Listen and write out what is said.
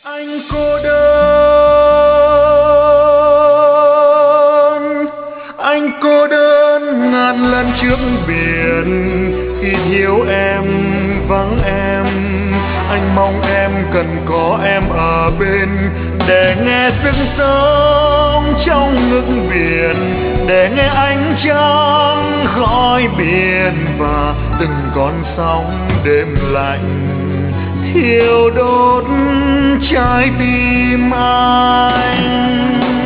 Anh cô đơn, anh cô đơn ngàn lần trước biển, khi thiếu em vắng em, anh mong em cần có em ở bên để nghe tiếng sóng trong nước biển, để nghe ánh trăng khói biển và từng con sóng đêm lạnh thiêu đốt trái tim anh.